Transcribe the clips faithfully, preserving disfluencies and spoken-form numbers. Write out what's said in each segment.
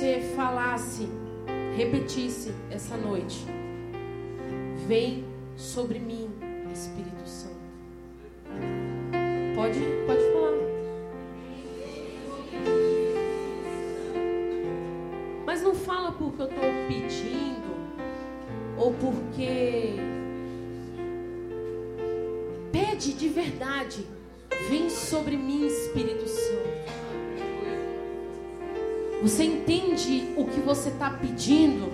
você falasse, repetisse essa noite: vem sobre mim, Espírito Santo. Pode, pode falar. Mas não fala porque eu estou pedindo ou porque... Pede de verdade: vem sobre mim, Espírito Santo. Você entende o que você está pedindo?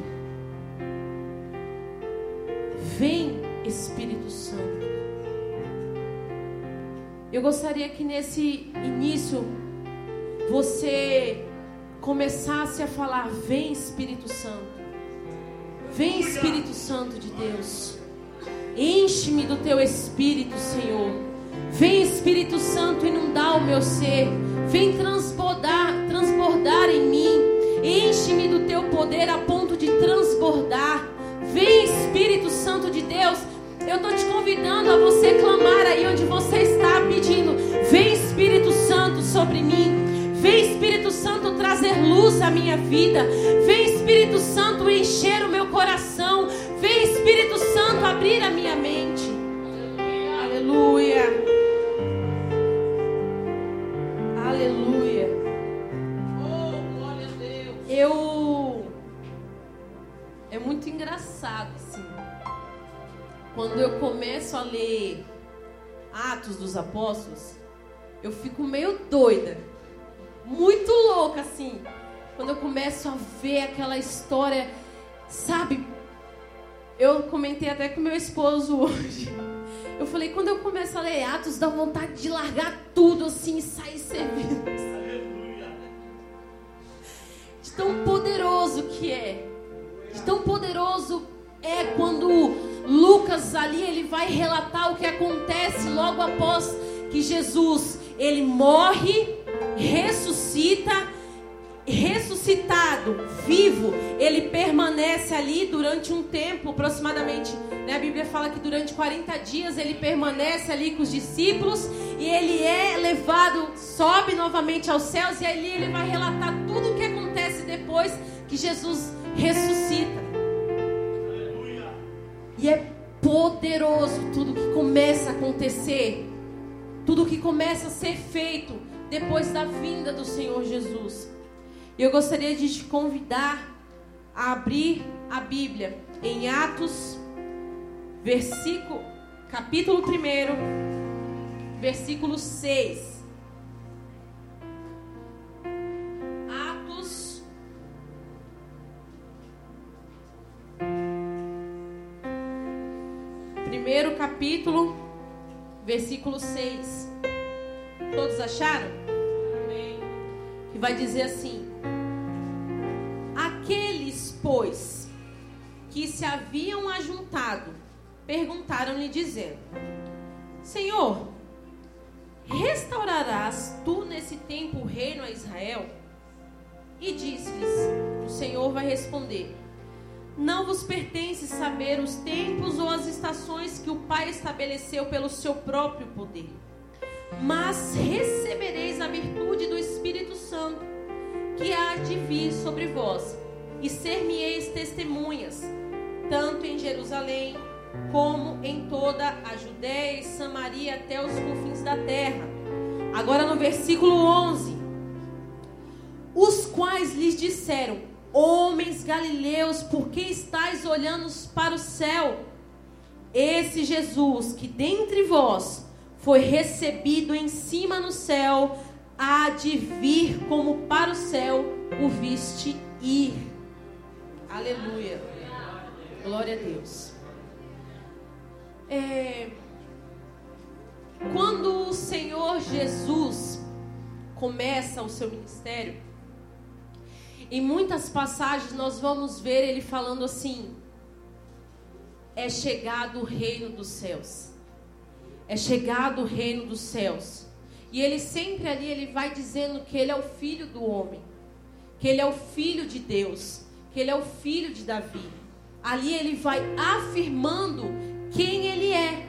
Vem, Espírito Santo. Eu gostaria que nesse início você começasse a falar: vem, Espírito Santo. Vem, Espírito Santo de Deus. Enche-me do teu Espírito, Senhor. Vem, Espírito Santo, inundar o meu ser. Vem transbordar, transbordar em mim. Enche-me do teu poder a ponto de transbordar. Vem, Espírito Santo de Deus. Eu estou te convidando a você clamar aí onde você está, pedindo: vem, Espírito Santo, sobre mim. Vem, Espírito Santo, trazer luz à minha vida. Vem, Espírito Santo, encher o meu coração. Vem, Espírito Santo, abrir a minha mente. Aleluia. Aleluia. Oh, glória a Deus. Eu... É muito engraçado, assim. Quando eu começo a ler Atos dos Apóstolos, eu fico meio doida. Muito louca, assim. Quando eu começo a ver aquela história, sabe? Eu comentei até com meu esposo hoje. Eu falei, quando eu começo a ler Atos, dá vontade de largar tudo assim e sair servindo. De tão poderoso que é. De tão poderoso é quando Lucas ali, ele vai relatar o que acontece logo após que Jesus, ele morre, ressuscita, ressuscitado, vivo, ele permanece ali durante um tempo, aproximadamente, né? A Bíblia fala que durante quarenta dias ele permanece ali com os discípulos e ele é levado, sobe novamente aos céus, e ali ele vai relatar tudo o que acontece depois que Jesus ressuscita. E é poderoso tudo que começa a acontecer, tudo que começa a ser feito depois da vinda do Senhor Jesus. E eu gostaria de te convidar a abrir a Bíblia em Atos, versículo, capítulo um, versículo seis. Atos, primeiro capítulo, versículo seis. Todos acharam? Amém. Que vai dizer assim: aqueles, pois, que se haviam ajuntado, perguntaram-lhe, dizendo: Senhor, restaurarás tu nesse tempo o reino a Israel? E disse-lhes, o Senhor vai responder: não vos pertence saber os tempos ou as estações que o Pai estabeleceu pelo seu próprio poder. Mas recebereis a virtude do Espírito Santo, que há de vir sobre vós, e ser-me-eis testemunhas, tanto em Jerusalém, como em toda a Judéia e Samaria, até os confins da terra. Agora no versículo onze: os quais lhes disseram: homens galileus, por que estáis olhando para o céu? Esse Jesus, que dentre vós foi recebido em cima no céu, há de vir como para o céu o viste ir. Aleluia. Glória a Deus. É, quando o Senhor Jesus começa o seu ministério, em muitas passagens nós vamos ver ele falando assim: é chegado o reino dos céus. É chegado o reino dos céus. E ele sempre ali, ele vai dizendo que ele é o filho do homem, que ele é o filho de Deus, que ele é o filho de Davi. Ali ele vai afirmando quem ele é.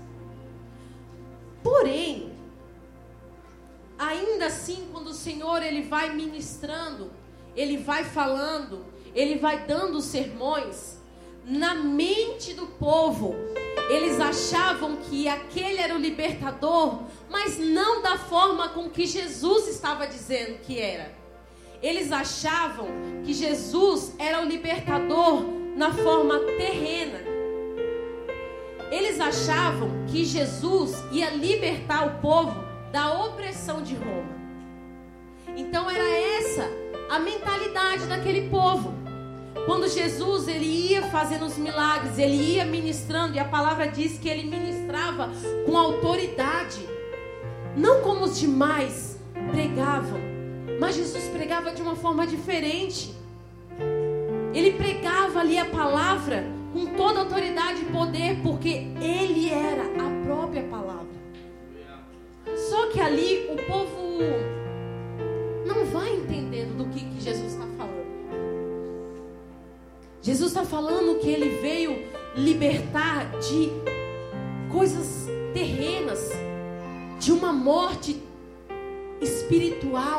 Porém, ainda assim, quando o Senhor ele vai ministrando, ele vai falando, ele vai dando sermões, na mente do povo, eles achavam que aquele era o libertador, mas não da forma com que Jesus estava dizendo que era. Eles achavam que Jesus era o libertador na forma terrena. Eles achavam que Jesus ia libertar o povo da opressão de Roma. Então era essa a mentalidade daquele povo. Quando Jesus ele ia fazendo os milagres, ele ia ministrando, e a palavra diz que ele ministrava com autoridade, não como os demais pregavam, mas Jesus pregava de uma forma diferente. Ele pregava ali a palavra com toda autoridade e poder, porque ele era a própria palavra. Só que ali o povo não vai entendendo do que, que Jesus está falando. Jesus está falando que ele veio libertar de coisas terrenas, de uma morte espiritual.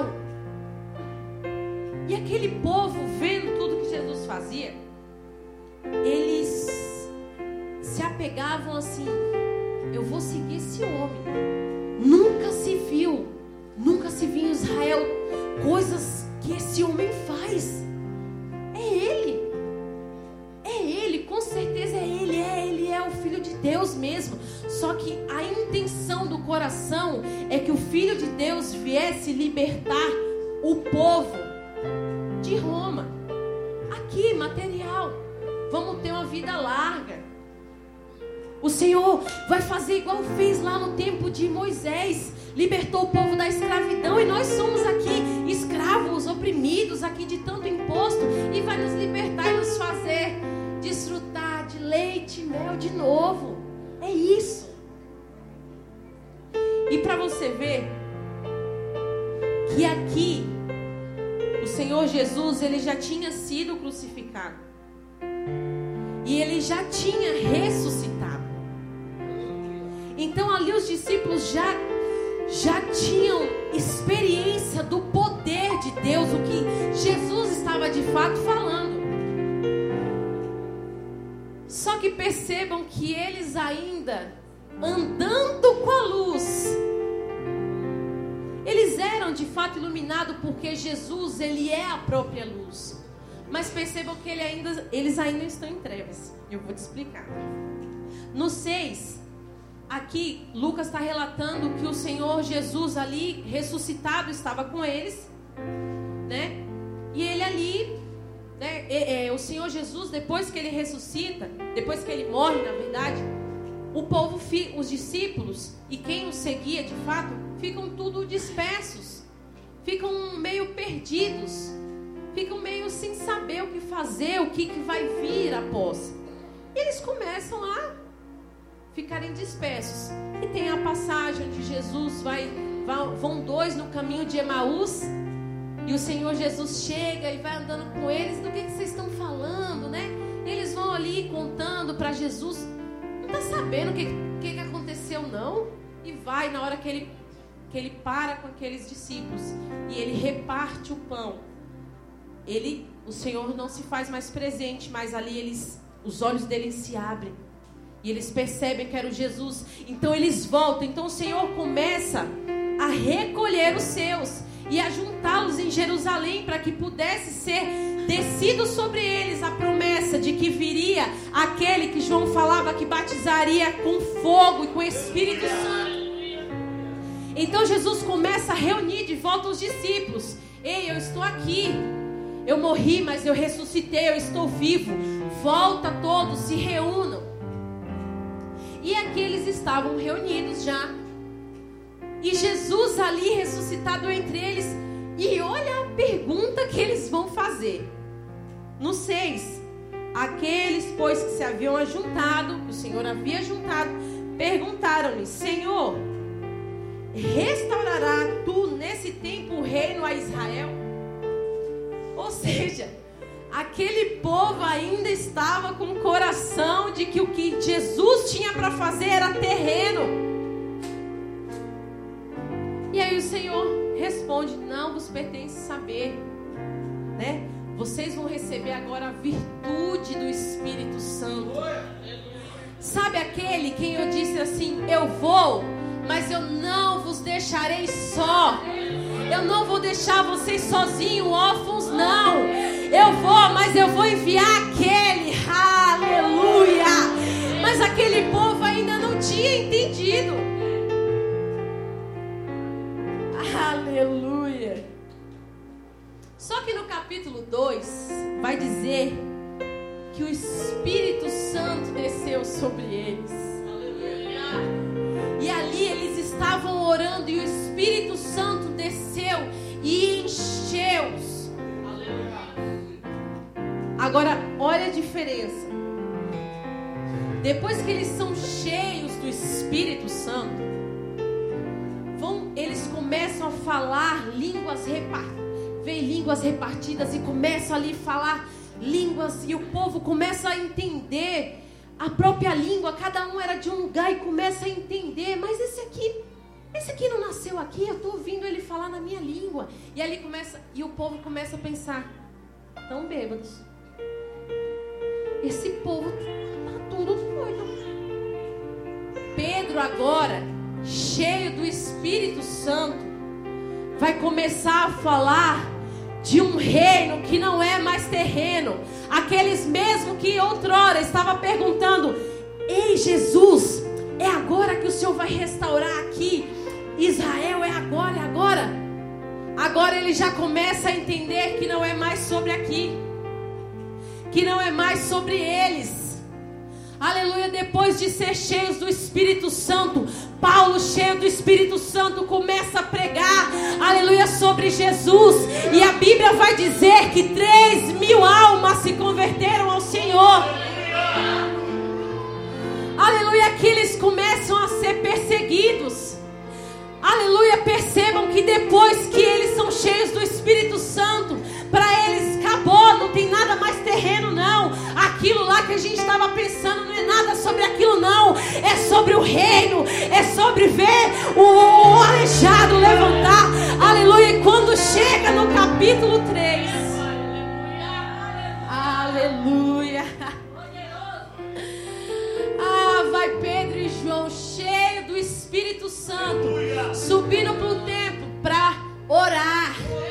E aquele povo, vendo tudo que Jesus fazia, eles se apegavam assim: eu vou seguir esse homem. Nunca se viu, nunca se viu em Israel coisas que esse homem faz. É ele. É ele, com certeza é ele, é ele, é o Filho de Deus mesmo. Só que a intenção do coração é que o Filho de Deus viesse libertar o povo de Roma. Aqui, material. Vamos ter uma vida larga. O Senhor vai fazer igual fez lá no tempo de Moisés. Libertou o povo da escravidão, e nós somos aqui escravos, oprimidos aqui de tanto imposto, e vai nos libertar e nos fazer desfrutar de leite e mel de novo. É isso. E para você ver que aqui o Senhor Jesus, ele já tinha sido crucificado e ele já tinha ressuscitado. Então ali os discípulos já já tinham experiência do poder de Deus, o que Jesus estava de fato falando. Só que percebam que eles ainda andando com a luz, eles eram de fato iluminados, porque Jesus, ele é a própria luz. Mas percebam que ele ainda, eles ainda estão em trevas. Eu vou te explicar. No seis, aqui Lucas está relatando que o Senhor Jesus ali ressuscitado estava com eles, né? E ele ali, né? É, é, o Senhor Jesus, depois que ele ressuscita, depois que ele morre, na verdade, o povo, os discípulos e quem o seguia de fato, ficam tudo dispersos, ficam meio perdidos, ficam meio sem saber o que fazer, o que, que vai vir após. E eles começam a ficarem dispersos. E tem a passagem onde Jesus vai, vai, vão dois no caminho de Emaús, e o Senhor Jesus chega e vai andando com eles. Do que, que vocês estão falando, né? Eles vão ali contando para Jesus. Não está sabendo o que, que, que aconteceu, não? E vai, na hora que ele, que ele para com aqueles discípulos e ele reparte o pão, ele, o Senhor não se faz mais presente, mas ali eles, os olhos deles se abrem e eles percebem que era o Jesus. Então eles voltam. Então o Senhor começa a recolher os seus e a juntá-los em Jerusalém, para que pudesse ser descido sobre eles a promessa de que viria aquele que João falava que batizaria com fogo e com Espírito Santo. Então Jesus começa a reunir de volta os discípulos. Ei, eu estou aqui. Eu morri, mas eu ressuscitei, eu estou vivo. Volta todos, se reúnam. E aqui eles estavam reunidos já. E Jesus ali ressuscitado entre eles. E olha a pergunta que eles vão fazer. No seis, aqueles, pois, que se haviam ajuntado, que o Senhor havia juntado, perguntaram-lhe: Senhor, restaurará tu nesse tempo o reino a Israel? Ou seja, aquele povo ainda estava com o coração de que o que Jesus tinha para fazer era terreno. E aí o Senhor responde: não vos pertence saber né? Vocês vão receber agora a virtude do Espírito Santo. Sabe aquele quem eu disse assim, eu vou, mas eu não vos deixarei só. Eu não vou deixar vocês sozinhos, órfãos, não. Eu vou, mas eu vou enviar aquele, aleluia. Mas aquele povo ainda não tinha entendido. Aleluia. Só que no capítulo dois vai dizer que o Espírito Santo desceu sobre eles. E ali eles estavam orando e o Espírito Santo desceu e encheu-os. Agora, olha a diferença. Depois que eles são cheios do Espírito Santo, vão, eles começam a falar línguas repartidas. Vem línguas repartidas e começam ali a falar línguas. E o povo começa a entender a própria língua. Cada um era de um lugar e começa a entender. Mas esse aqui, esse aqui não nasceu aqui. Eu estou ouvindo ele falar na minha língua. E ali começa, e o povo começa a pensar: estão bêbados. Esse povo está tudo doido. Pedro agora, cheio do Espírito Santo, vai começar a falar de um reino que não é mais terreno. Aqueles mesmo que outrora estava perguntando: ei, Jesus, é agora que o Senhor vai restaurar aqui Israel? É agora, é agora. Agora ele já começa a entender que não é mais sobre aqui, que não é mais sobre eles. Aleluia. Depois de ser cheios do Espírito Santo, Paulo, cheio do Espírito Santo, começa a pregar, aleluia, sobre Jesus. E a Bíblia vai dizer que três mil almas se converteram ao Senhor. Aleluia, que eles começam a ser perseguidos. Aleluia, percebam que depois que eles são cheios do Espírito Santo, para eles acabou, não tem nada mais terreno não. Aquilo lá que a gente estava pensando não é nada sobre aquilo não. É sobre o reino, é sobre ver o, o aleijado levantar. Aleluia, e quando chega no capítulo três, aleluia, ah, vai Pedro e João cheio do Espírito Santo, subindo para o templo para orar.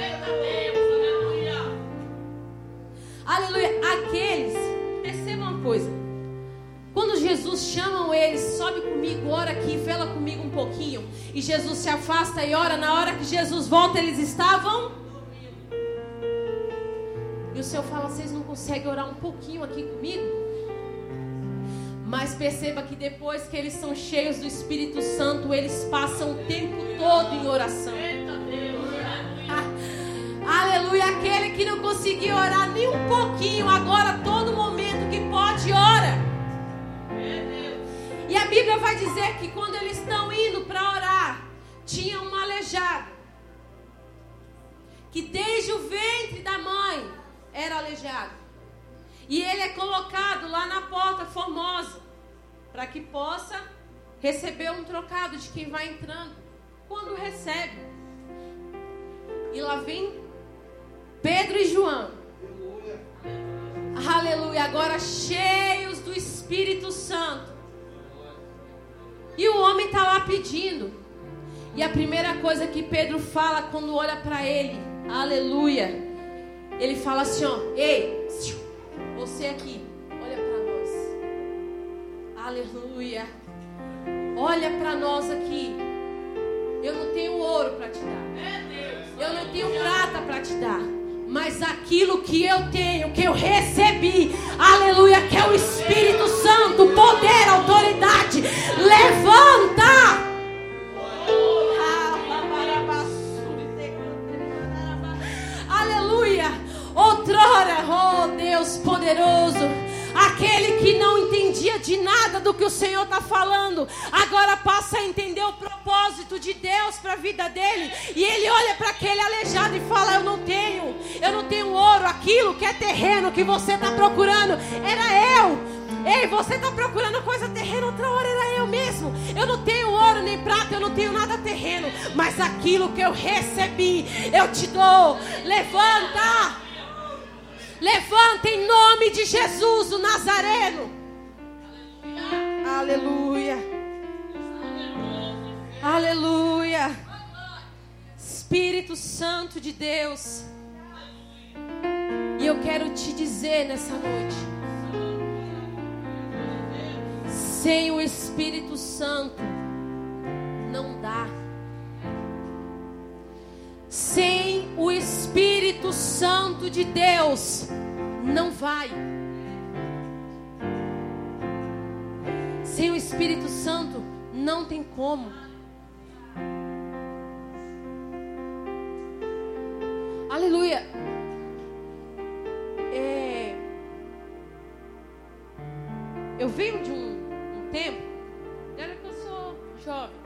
Aleluia. Aqueles, percebam uma coisa: quando Jesus chama eles, sobe comigo, ora aqui, vela comigo um pouquinho, e Jesus se afasta e ora. Na hora que Jesus volta, eles estavam dormindo. E o Senhor fala: vocês não conseguem orar um pouquinho aqui comigo? Mas perceba que depois que eles são cheios do Espírito Santo, eles passam o tempo todo em oração. Aleluia, aquele que não conseguiu orar nem um pouquinho, agora todo momento que pode, ora. E a Bíblia vai dizer que quando eles estão indo para orar, tinha um aleijado, que desde o ventre da mãe era aleijado. E ele é colocado lá na porta formosa, para que possa receber um trocado de quem vai entrando. Quando recebe, e lá vem Pedro e João, aleluia, agora cheios do Espírito Santo. E o homem está lá pedindo. E a primeira coisa que Pedro fala quando olha para ele, aleluia, ele fala assim, ó: ei, você aqui, olha para nós. Aleluia. Olha para nós aqui. Eu não tenho ouro para te dar. Eu não tenho prata para te dar. Mas aquilo que eu tenho, que eu recebi, aleluia, que é o Espírito Santo, poder, autoridade, levanta. Aleluia. Outrora, oh Deus poderoso, aquele que não entendia de nada do que o Senhor está falando, agora passa a entender o propósito de Deus para a vida dele. E ele olha para aquele aleijado e fala: eu não tenho, eu não tenho ouro. Aquilo que é terreno que você está procurando, era eu. Ei, você está procurando coisa terrena, outra hora era eu mesmo. Eu não tenho ouro nem prata, eu não tenho nada terreno, mas aquilo que eu recebi, eu te dou. Levanta. Levanta em nome de Jesus, o Nazareno. Aleluia. Aleluia. Espírito Santo de Deus. E eu quero te dizer nessa noite, sem o Espírito Santo não dá. Sem o Espírito Santo de Deus não vai. Sem o Espírito Santo não tem como. Aleluia. É... Eu venho de um, um tempo, olha que eu sou jovem,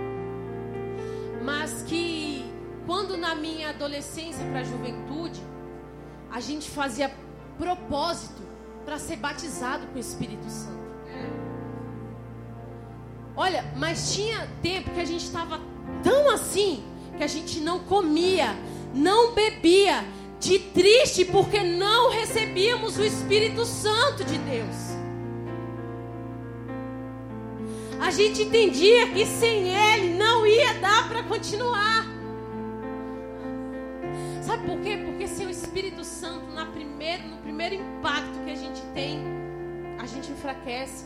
mas que quando na minha adolescência para a juventude, a gente fazia propósito para ser batizado com o Espírito Santo. Olha, mas tinha tempo que a gente estava tão assim, que a gente não comia, não bebia, de triste porque não recebíamos o Espírito Santo de Deus. A gente entendia que sem Ele não ia dar para continuar. Sabe por quê? Porque sem o Espírito Santo, na primeiro, no primeiro impacto que a gente tem, a gente enfraquece.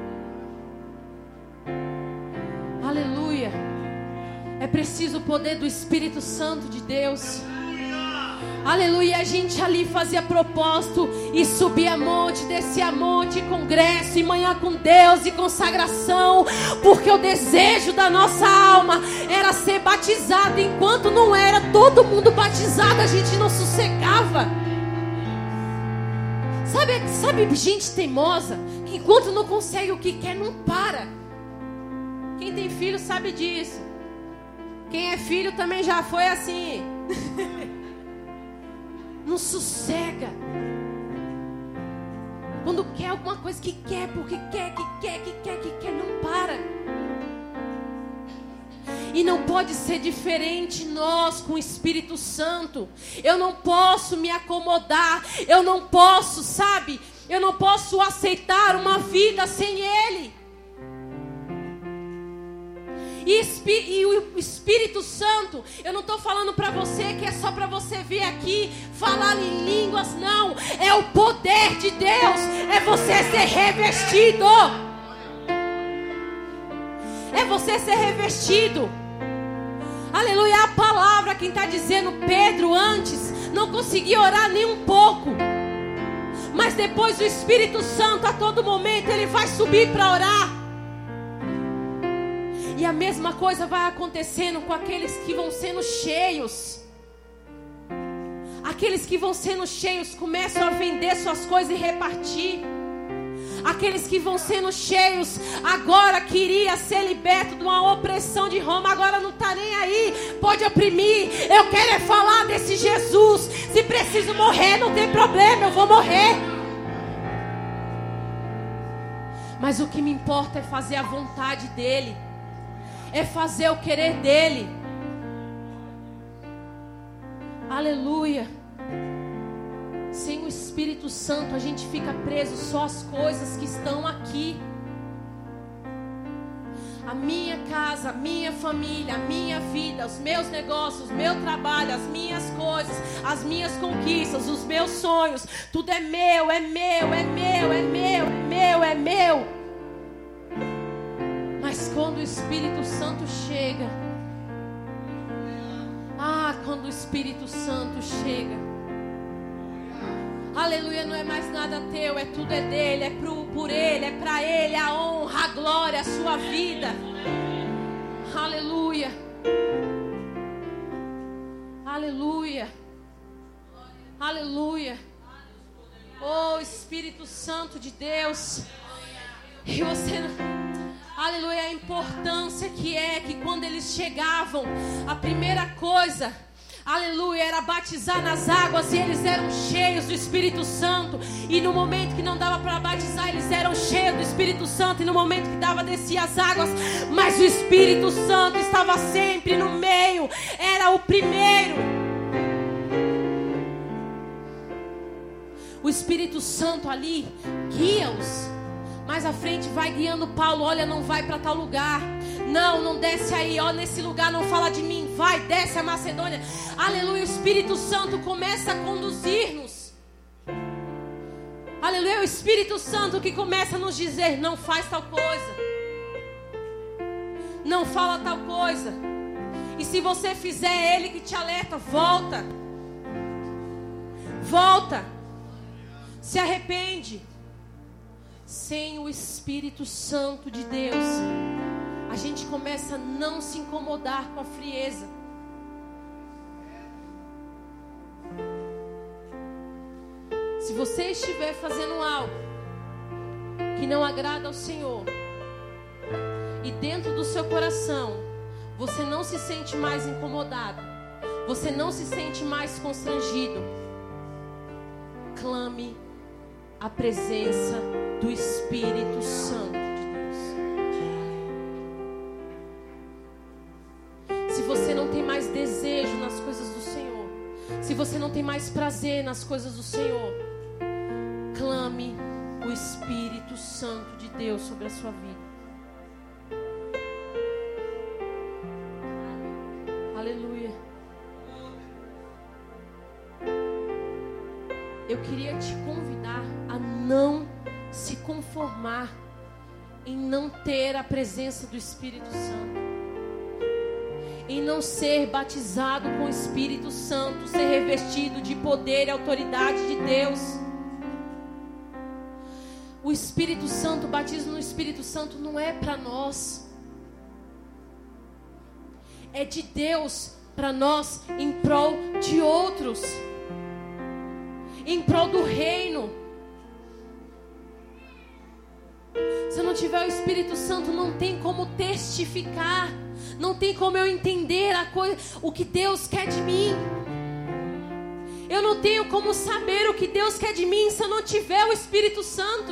Aleluia. É preciso o poder do Espírito Santo de Deus. Aleluia. A gente ali fazia propósito e subia monte, descia monte, congresso, e manhã com Deus e consagração, porque o desejo da nossa alma era ser batizado. Enquanto não era todo mundo batizado, a gente não sossegava. Sabe, sabe gente teimosa, que enquanto não consegue o que quer, não para. Quem tem filho sabe disso. Quem é filho também já foi assim. Não sossega. Quando quer alguma coisa que quer, porque quer, que quer, que quer, que quer, não para. E não pode ser diferente nós com o Espírito Santo. Eu não posso me acomodar. Eu não posso, sabe? Eu não posso aceitar uma vida sem Ele. E o Espírito Santo, eu não estou falando para você que é só para você vir aqui falar em línguas, não. É o poder de Deus, é você ser revestido. É você ser revestido. Aleluia, a palavra, quem está dizendo, Pedro antes não conseguia orar nem um pouco. Mas depois o Espírito Santo, a todo momento, ele vai subir para orar. E a mesma coisa vai acontecendo com aqueles que vão sendo cheios. Aqueles que vão sendo cheios começam a vender suas coisas e repartir. Aqueles que vão sendo cheios agora queria ser liberto de uma opressão de Roma, agora não está nem aí, pode oprimir. Eu quero é falar desse Jesus. Se preciso morrer, não tem problema, eu vou morrer. Mas o que me importa é fazer a vontade dele. É fazer o querer dele. Aleluia. Sem o Espírito Santo a gente fica preso só às coisas que estão aqui. A minha casa, a minha família, a minha vida, os meus negócios, o meu trabalho, as minhas coisas, as minhas conquistas, os meus sonhos. Tudo é meu, é meu, é meu, é meu, é meu, é meu. Mas quando o Espírito Santo chega, ah, quando o Espírito Santo chega, aleluia, não é mais nada teu, é tudo é dele, é pro, por ele, é para ele a honra, a glória, a sua vida. Aleluia, aleluia, aleluia. Oh, Espírito Santo de Deus. E você não... Aleluia, a importância que é que quando eles chegavam, a primeira coisa, aleluia, era batizar nas águas, e eles eram cheios do Espírito Santo. E no momento que não dava para batizar, eles eram cheios do Espírito Santo. E no momento que dava, descia as águas, mas o Espírito Santo estava sempre no meio, era o primeiro. O Espírito Santo ali guia-os. Mais à frente vai guiando Paulo. Olha, não vai para tal lugar. Não, não desce aí. Ó, nesse lugar não fala de mim. Vai, desce a Macedônia. Aleluia. O Espírito Santo começa a conduzir-nos. Aleluia. É o Espírito Santo que começa a nos dizer: não faz tal coisa. Não fala tal coisa. E se você fizer, é Ele que te alerta. Volta. Volta. Se arrepende. Sem o Espírito Santo de Deus, a gente começa a não se incomodar com a frieza. Se você estiver fazendo algo que não agrada ao Senhor, e dentro do seu coração você não se sente mais incomodado, você não se sente mais constrangido, clame a presença do Espírito Santo de Deus. Se você não tem mais desejo nas coisas do Senhor, se você não tem mais prazer nas coisas do Senhor, clame o Espírito Santo de Deus sobre a sua vida. Aleluia. Eu queria te convidar a não se conformar em não ter a presença do Espírito Santo, em não ser batizado com o Espírito Santo, ser revestido de poder e autoridade de Deus. O Espírito Santo, o batismo no Espírito Santo não é para nós, é de Deus para nós, em prol de outros, em prol do reino. Se eu não tiver o Espírito Santo, não tem como testificar, não tem como eu entender a coisa, o que Deus quer de mim. Eu não tenho como saber o que Deus quer de mim se eu não tiver o Espírito Santo.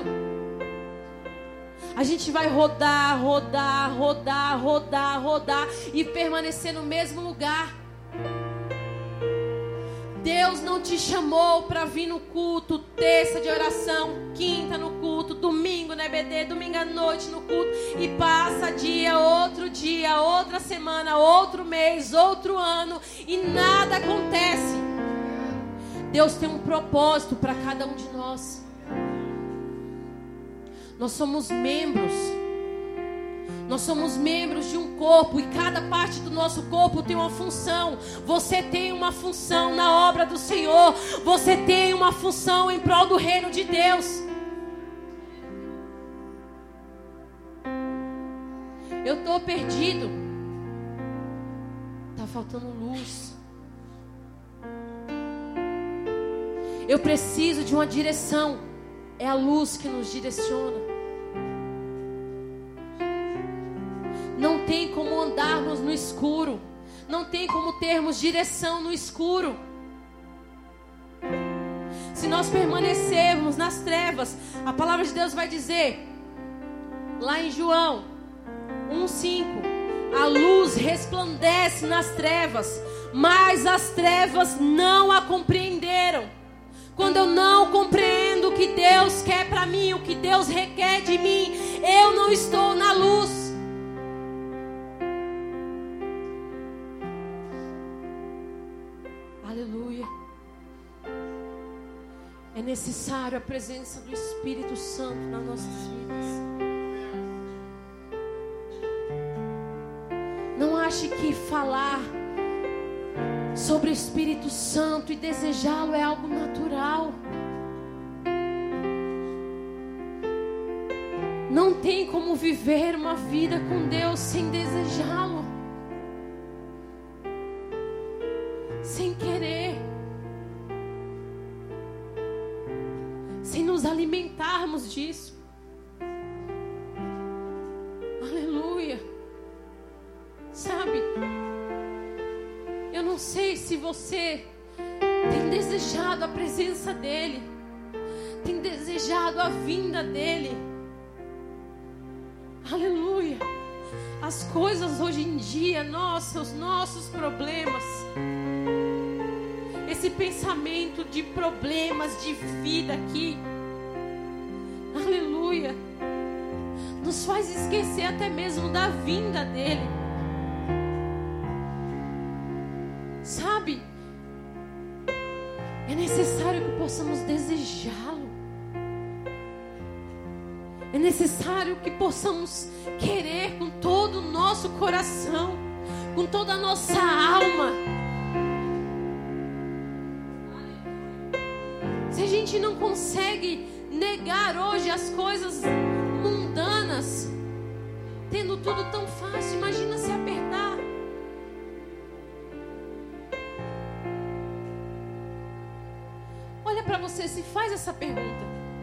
A gente vai rodar, rodar, rodar, rodar, rodar e permanecer no mesmo lugar. Deus não te chamou para vir no culto, terça de oração, quinta no culto, domingo na E B D, domingo à noite no culto, e passa dia, outro dia, outra semana, outro mês, outro ano, e nada acontece. Deus tem um propósito para cada um de nós. Nós somos membros. Nós somos membros de um corpo, e cada parte do nosso corpo tem uma função. Você tem uma função na obra do Senhor. Você tem uma função em prol do reino de Deus. Eu estou perdido. Está faltando luz. Eu preciso de uma direção. É a luz que nos direciona. Não tem como andarmos no escuro. Não tem como termos direção no escuro. Se nós permanecermos nas trevas, a palavra de Deus vai dizer, lá em João um, cinco, a luz resplandece nas trevas, mas as trevas não a compreenderam. Quando eu não compreendo o que Deus quer para mim, o que Deus requer de mim, eu não estou na luz. Aleluia. É necessário a presença do Espírito Santo nas nossas vidas. Não ache que falar sobre o Espírito Santo e desejá-lo é algo natural. Não tem como viver uma vida com Deus sem desejá-lo, sem querer, sem nos alimentarmos disso. Aleluia. Sabe, eu não sei se você tem desejado a presença dEle, tem desejado a vinda dEle. Aleluia. As coisas hoje em dia, nossa, os nossos problemas, esse pensamento de problemas de vida aqui, aleluia, nos faz esquecer até mesmo da vinda dele. Sabe? É necessário que possamos desejá-lo. É necessário que possamos querer com todo o nosso coração, com toda a nossa alma. Se a gente não consegue negar hoje as coisas mundanas, tendo tudo tão fácil, imagina se apertar. Olha para você, se faz essa pergunta: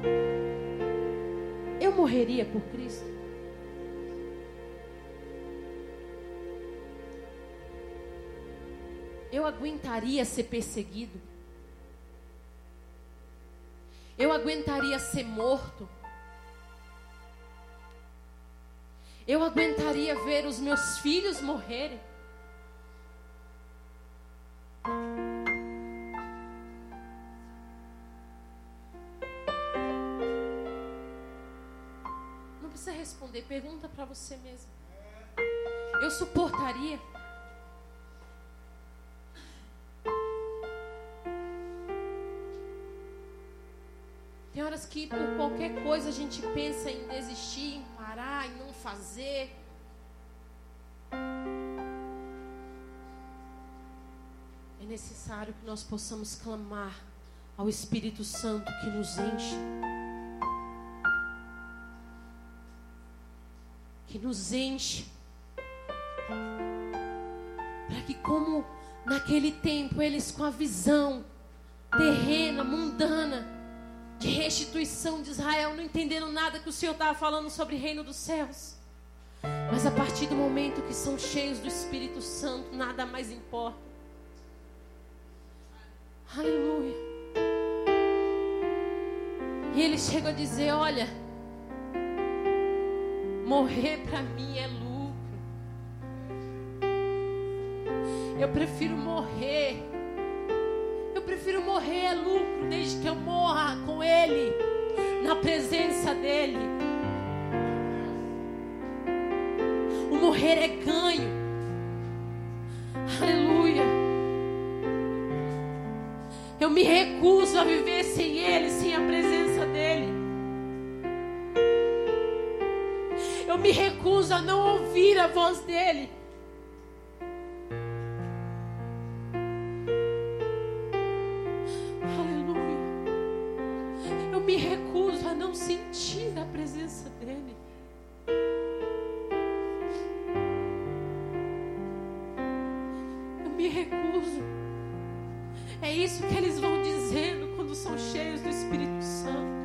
eu morreria por Cristo? Eu aguentaria ser perseguido? Eu aguentaria ser morto? Eu aguentaria ver os meus filhos morrerem? Não precisa responder, pergunta para você mesmo. Eu suportaria? Tem horas que por qualquer coisa a gente pensa em desistir, em parar, em não fazer. É necessário que nós possamos clamar ao Espírito Santo que nos enche. Que nos enche. Para que, como naquele tempo, eles com a visão terrena, mundana, de restituição de Israel, não entendendo nada que o Senhor estava falando sobre o reino dos céus. Mas a partir do momento que são cheios do Espírito Santo, nada mais importa. Aleluia. E ele chega a dizer: olha, morrer para mim é lucro. Eu prefiro morrer. Eu prefiro morrer é lucro, desde que eu morra com Ele, na presença dEle. O morrer é ganho. Aleluia. Eu me recuso a viver sem Ele, sem a presença dEle. Eu me recuso a não ouvir a voz dEle. Me recuso a não sentir a presença dEle. Eu me recuso. É isso que eles vão dizendo quando são cheios do Espírito Santo.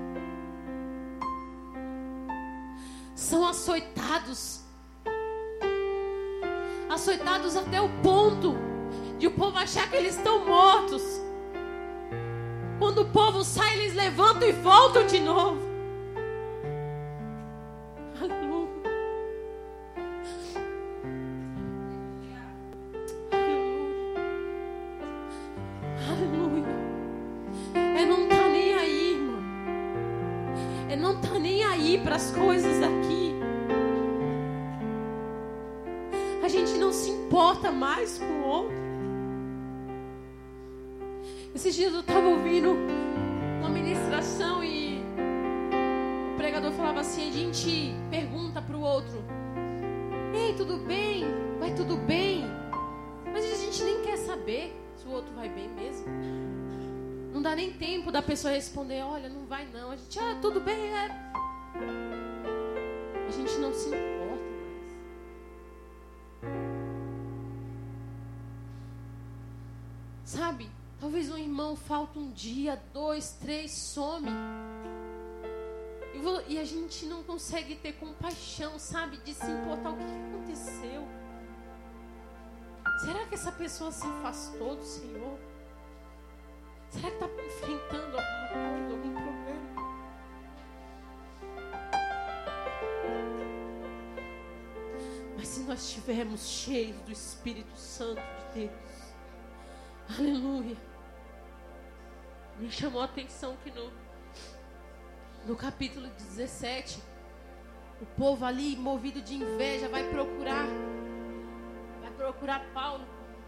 São açoitados. Açoitados até o ponto de o povo achar que eles estão mortos. Quando o povo sai, eles levantam e voltam de novo. Aleluia. Aleluia. É não tá nem aí, irmão. É não tá nem aí para as coisas aqui. A gente não se importa mais com o outro. Esses dias eu estava ouvindo uma ministração e o pregador falava assim: a gente pergunta para o outro: ei, tudo bem? Vai tudo bem? Mas a gente nem quer saber se o outro vai bem mesmo. Não dá nem tempo da pessoa responder: olha, não vai não. A gente, ah, tudo bem, é. A gente não se importa mais. Sabe? Talvez um irmão falta um dia, dois, três, some. E, vou, e a gente não consegue ter compaixão, sabe? De se importar o que aconteceu. Será que essa pessoa se afastou do Senhor? Será que está enfrentando alguma coisa, algum problema? Mas se nós estivermos cheios do Espírito Santo de Deus, aleluia, Me chamou a atenção que no, no capítulo dezessete, o povo ali, movido de inveja, vai procurar, vai procurar Paulo.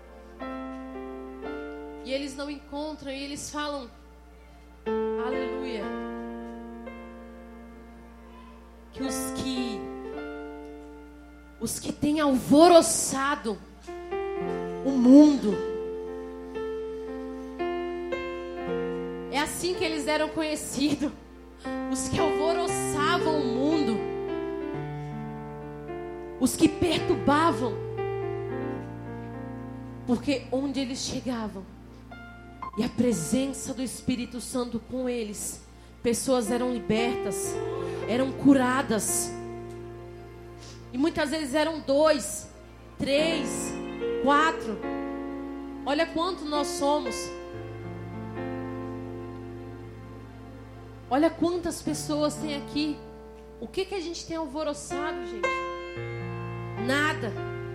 E eles não encontram, e eles falam, aleluia, que os que, os que têm alvoroçado o mundo, é assim que eles eram conhecidos, os que alvoroçavam o mundo, os que perturbavam, porque onde eles chegavam, e a presença do Espírito Santo com eles, pessoas eram libertas, eram curadas, e muitas vezes eram dois, três, quatro, olha quanto nós somos, olha quantas pessoas tem aqui, o que que a gente tem alvoroçado, gente? Nada.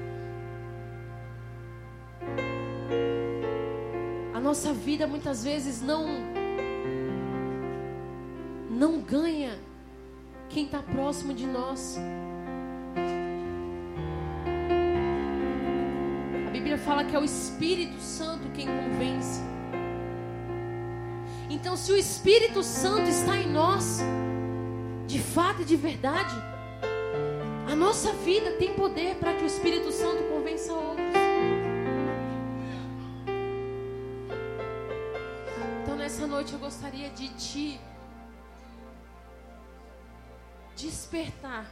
A nossa vida muitas vezes não não ganha quem está próximo de nós. A Bíblia fala que é o Espírito Santo quem convence. Então, se o Espírito Santo está em nós, de fato e de verdade, a nossa vida tem poder para que o Espírito Santo convença outros. Nessa noite eu gostaria de te despertar.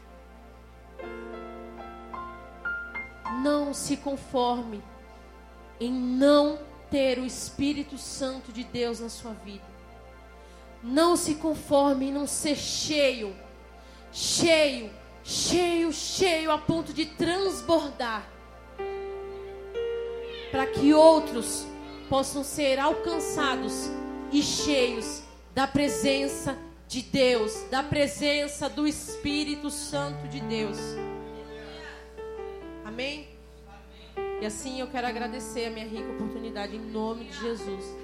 Não se conforme em não ter o Espírito Santo de Deus na sua vida. Não se conforme em não ser cheio, cheio, cheio, cheio a ponto de transbordar, para que outros possam ser alcançados e cheios da presença de Deus, da presença do Espírito Santo de Deus. Amém? E assim eu quero agradecer a minha rica oportunidade em nome de Jesus.